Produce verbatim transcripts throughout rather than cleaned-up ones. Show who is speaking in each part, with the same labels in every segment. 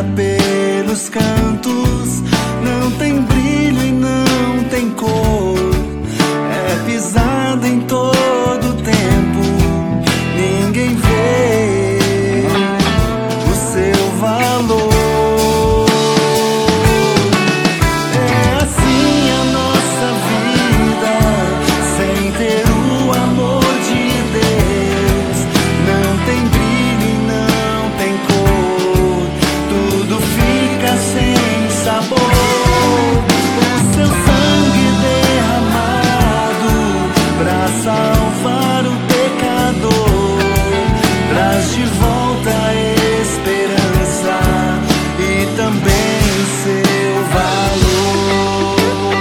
Speaker 1: levada pelos cantos, não tem brilho e não tem cor, é pisada em todo tempo, ninguém vê o seu valor. É assim a nossa vida, sem ter o amor de Deus, não tem brilho e não tem cor, tudo fica sem sabor. O seu sangue derramado pra salvar o pecador traz de volta a esperança e também o seu valor.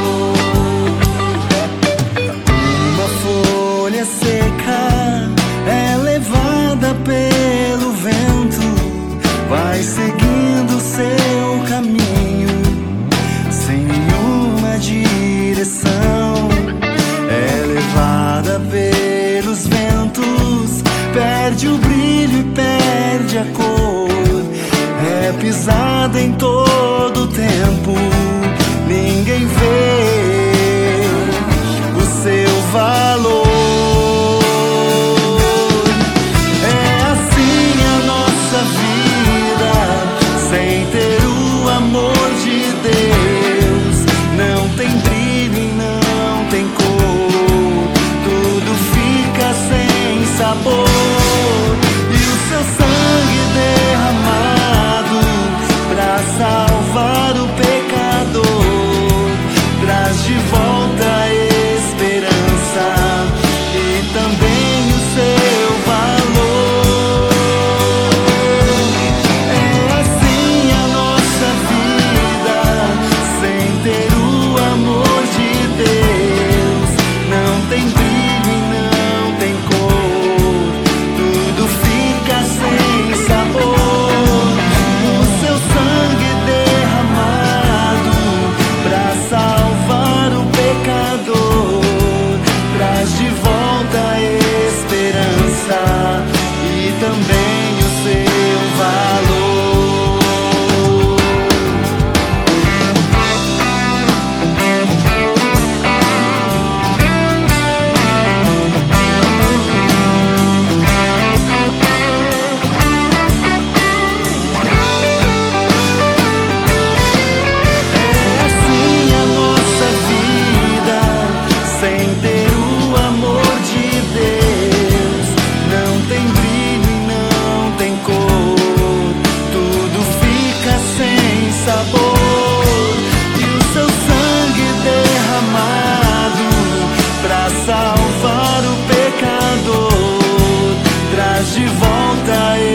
Speaker 1: Uma folha seca é levada pelo vento, vai seguindo seu caminho sem nenhuma direção. É levada pelos ventos, perde o brilho e perde a cor, é pisada em todo tempo, ninguém vê o seu valor. É assim a nossa vida, sem ter o amor de Deus, não tem brilho e não tem cor, tudo fica sem sabor. E o seu sangue derramado pra salvar o pecador traz de volta a esperança e também o seu valor. É assim a nossa vida, sem ter o amor de Deus, não tem brilho e não tem cor, tudo fica sem sabor. O seu sangue derramado pra salvar o pecador traz de volta a esperança e também o seu valor. É assim a nossa vida, sem ter o amor de Deus, não tem brilho e não tem cor, tudo fica sem sabor. E o seu sangue derramado pra salvar o pecador traz de volta a